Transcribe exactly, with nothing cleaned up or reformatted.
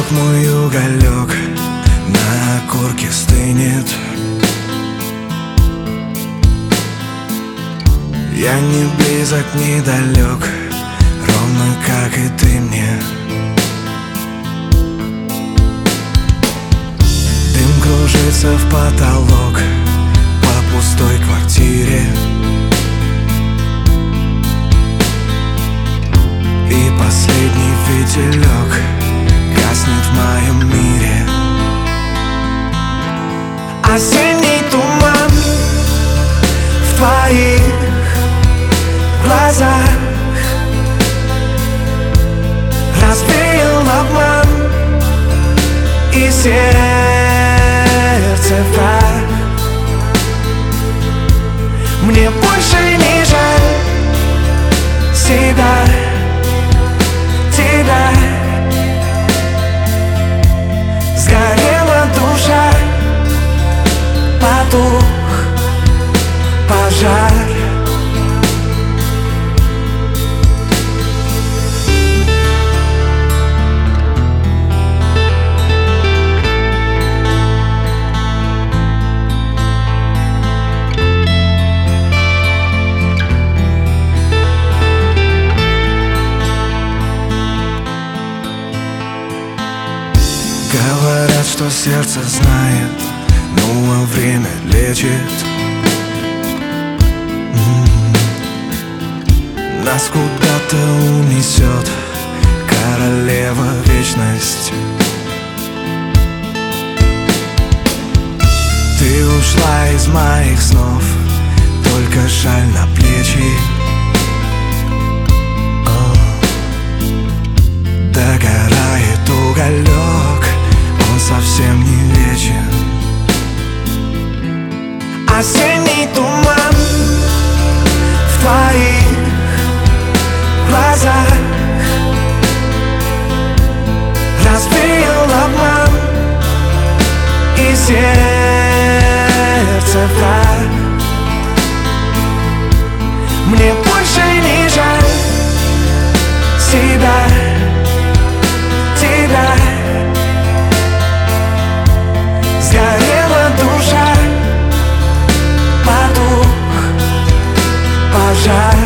как мой уголек на окурке стынет. Я не близок, не далек, ровно как и ты мне. Дым кружится в потолок по пустой квартире, и последний фитилек гаснет в моем мире. Осенний туман в твоих глазах развеял обман, и сердце враг. Мне больше не жаль себя, тебя. Сгорела душа, потух пожар. Говорят, что сердце знает, ну а время лечит. М-м-м. Нас куда-то унесет королева вечность. Ты ушла из моих снов, только шаль на плечи. О, догорает уголек, он совсем не вечен. Осенний туман в твоих глазах развеял обман, и сердце враг. Мне больше не жаль себя, тебя. Сгорела душа, потух пожар.